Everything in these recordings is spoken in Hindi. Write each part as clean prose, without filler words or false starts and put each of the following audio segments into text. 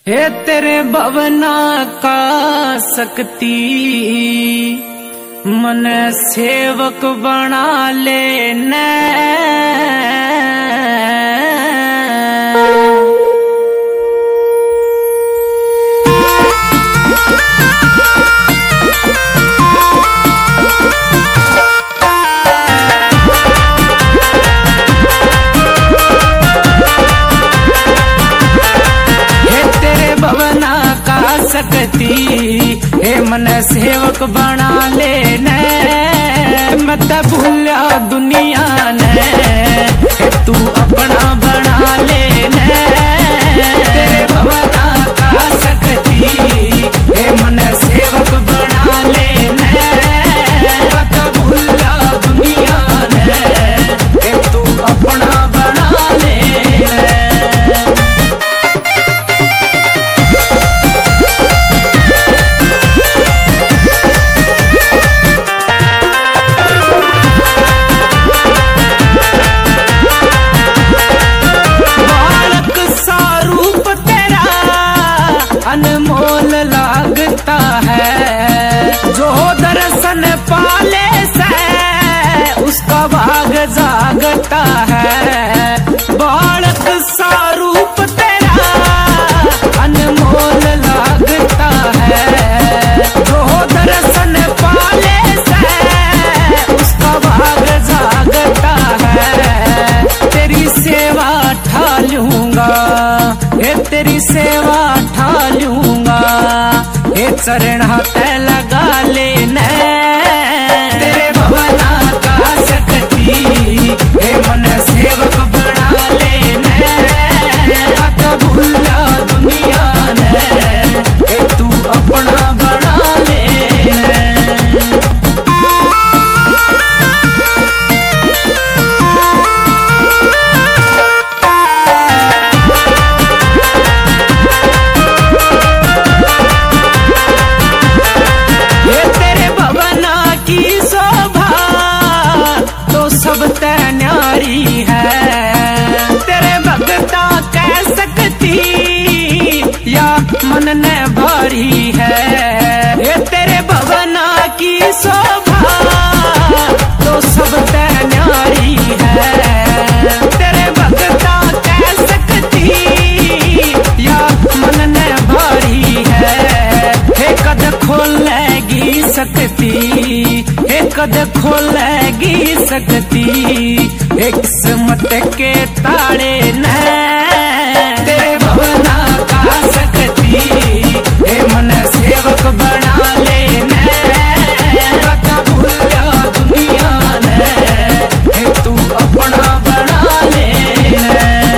हे तेरे भवना का शक्ति मन सेवक बना लेने। सकती हे मन सेवक बना लेने। मत भूलिया दुनिया ने तू अपना बना लेने। तेरे भवना का सकती हे मन सेवक बना लेने। मत भूलिया दुनिया ने तू अपना बना लेने। अनमोल लागता है जो दर्शन पाले से उसका भाग जागता है। बालक सा रूप तेरा अनमोल लागता है जो दर्शन पाले से उसका भाग जागता है। तेरी सेवा ठा लूंगा हे तेरी सेवा ठा लूंगा हे चरण हाथ लगा लेने। तेरे भवना का शक्ति हे मन सेवक बना लेने। मत भूलिया दुनिया ने तू अपना बना लेने। न्यारी है तेरे भगता कह सकती या मन ने भारी है। ये तेरे भवना की शोभा तो सब न्यारी है। तेरे भगता कह सकती या मन ने भारी है। हे कद खोलेगी सकती हे कद खोलेगी सकती हे किस्मत के ताड़े न। तेरे भवना का सकती हे मन सेवक बना लेने। मत भूलिया दुनिया ने तू अपना बना लेने।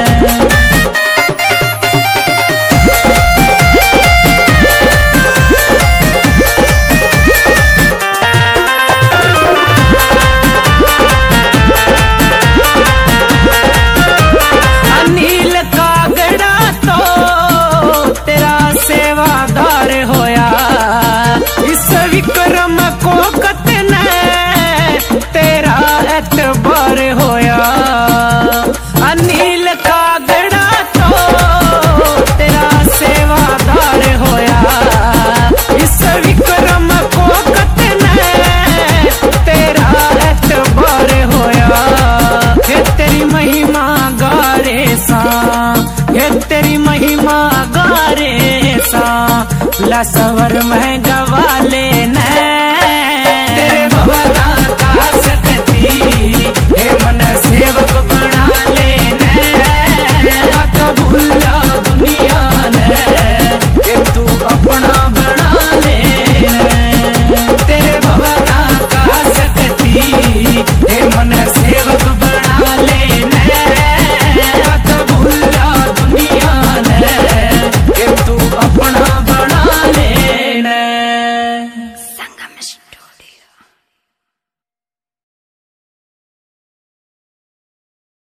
विक्रम को कतने तेरा एतबार होया। अनिल का गड़ा तो तेरा सेवादार होया। इस विक्रम को कतने तेरा एतबार होया। हे तेरी महिमा गारे सा हे तेरी महिमा गारे सा लसवर में गवा लेना।